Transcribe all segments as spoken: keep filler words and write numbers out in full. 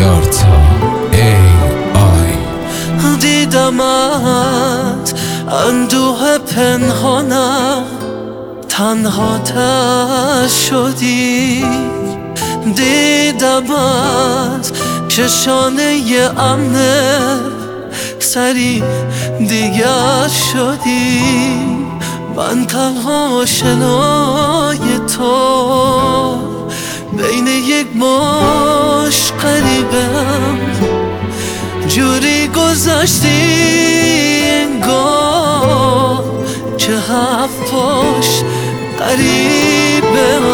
آریارتا ای آی. دیدمت اندوه پنهانم تنها تش شدی، دیدمت چشانه امنه سری دیگر شدی. من تنها آشنای تو بین یک ماش قریبم، جوری گذشتی انگار که هفت پاش قریبم.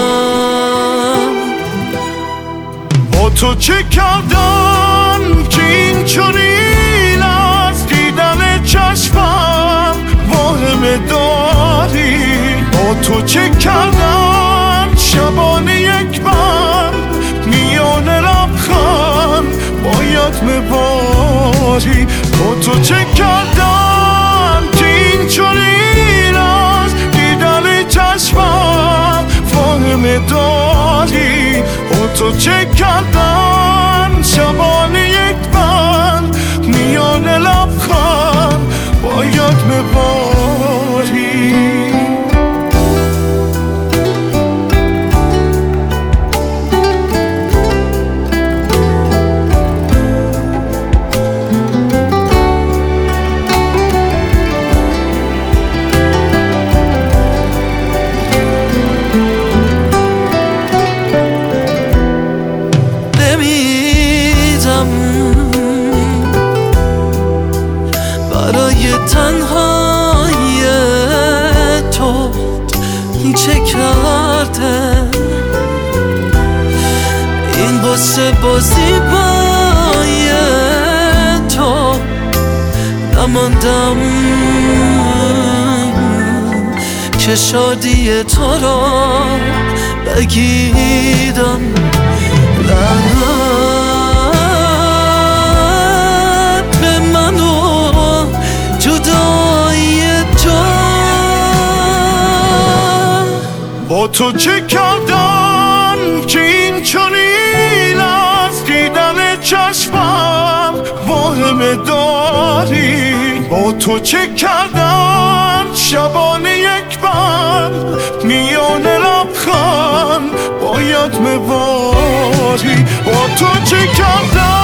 با تو چه کردن که این چنین از دیدن چشمم واهمه داری؟ با تو چه کردن شبانه یک بند میان لبخند باید مباری؟ با تو چه کردن که این چنین از دیدن چشمم واهمه داری؟ با تو چه کردن شبانه یک بند میان لبخند باید مباری؟ برای تنهایی تو چه کرده این بسه بازی بای تو نماندم که شادی تو را بگیرم. با تو چه کردن که این چنین از دیدن چشمم واهمه داری؟ با تو چه کردن شبانه یک بند میان لبخند باید مباری؟ با تو چه کردن